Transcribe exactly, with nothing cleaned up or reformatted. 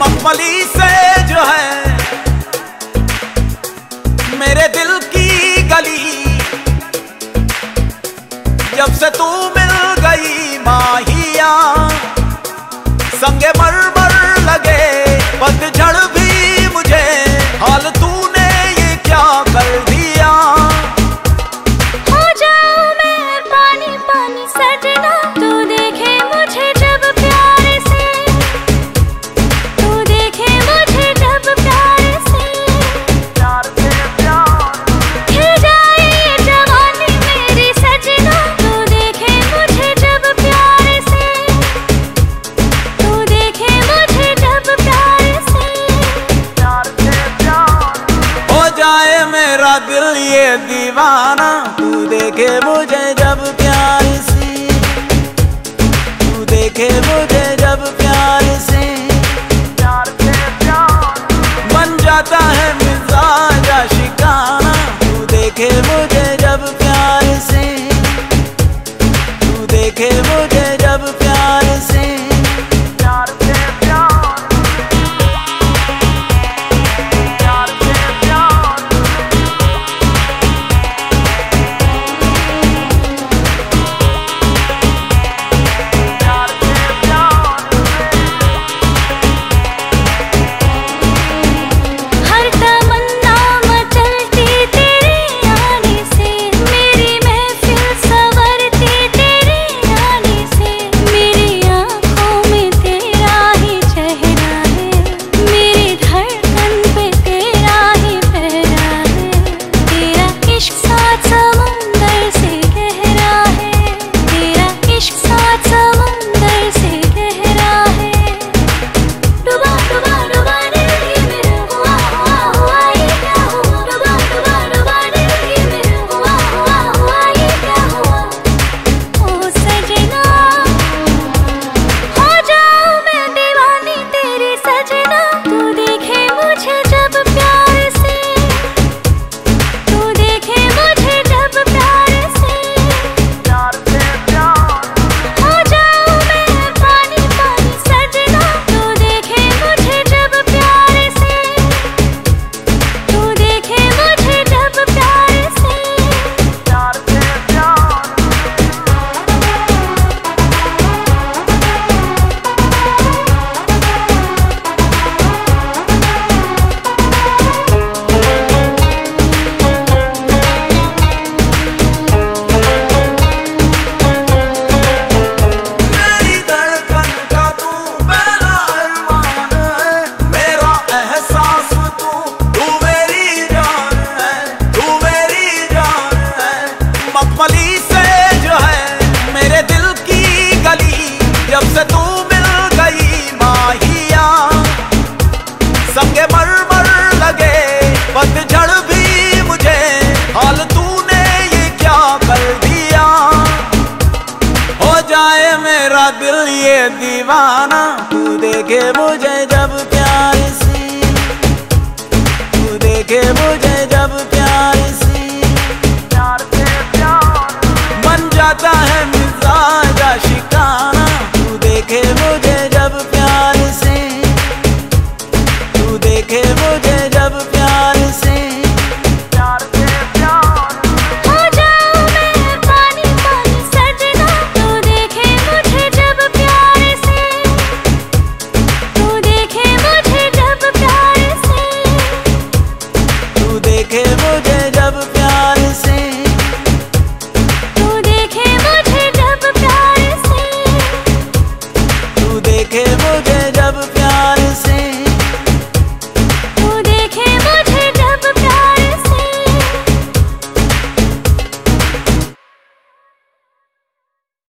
मखमली से जो है मेरे दिल की गली, जब से तू मिल गई माहिया, संगे मरमर लगे पतझड़ भी मुझे, हाल तूने ये क्या कर दिया। हो जाऊं मैं पानी पानी सजना, तू देखे मुझे जब प्यार से, तू देखे मुझे जब प्यार से, प्यार से प्यार खिल जाए ये जवानी मेरी सजना, तू देखे मुझे जब प्यार से, तू देखे मुझे जब प्यार से, प्यार से प्यार हो जाए मेरा दिल ये दीवाना, तू देखे मुझे जब प्यार से, तू देखे मुझे जब प्यार से, प्यार से प्यार बन जाता है मिजाज आशिकाना, तू देखे मुझे जब प्यार से, तू देखे मुझे जब प्यार से, प्यार से प्यार, प्यार से प्यार। हर तमन्ना मचलती तेरे आने से, मेरी महफिल संवरती तेरे आने से, मेरी आँखों में तेरा ही चेहरा है, मेरी धड़कन पे तेरा ही पहरा है, तेरा इश्क सात समुंदर से गहरा है, तेरा इश्क सात समुंदर से गहरा है। डूबा डूबा डूबा दिल ये मेरा, हुआ हुआ हुआ ये क्या हुआ, डूबा डूबा डूबा दिल ये मेरा, हुआ हुआ हुआ ये क्या हुआ। ओ सजना हो जाऊं मैं दीवानी तेरी सजना, तू देखे मुझे जब प्यार से, तू देखे मुझे जब प्यार से, प्यार से प्यार हो जाऊं मैं पानी पानी सजना, तू देखे मुझे जब प्यार से, तू देखे मुझे जब प्यार से, प्यार से प्यार। मेरी धड़कन का तू मेरा अरमान है, मेरा एहसास तू, तू मेरी जान है, तू मेरी जान है। मखमली से जो है मेरे दिल की गली, जब से तू मिल गई माहिया, संगे मरमर लगे पतझड़ भी मुझे, हाल तूने ये क्या कर दिया। हो जाए मेरा दिल ये दीवाना, तू देखे मुझे जब प्यार से, तू देखे मुझे जब प्यार से, प्यार से प्यार बन जाता है मिजाज आशिकाना, तू देखे मुझे जब प्यार से, तू देखे मुझे जब प्यार से, प्यार से प्यार। हो जाऊं मैं पानी पानी सजना, तू देखे मुझे जब प्यार से, तू देखे मुझे जब प्यार से, तू देखे मुझे जब प्यार से, तू देखे मुझे जब प्यार से, तू देखे मुझे जब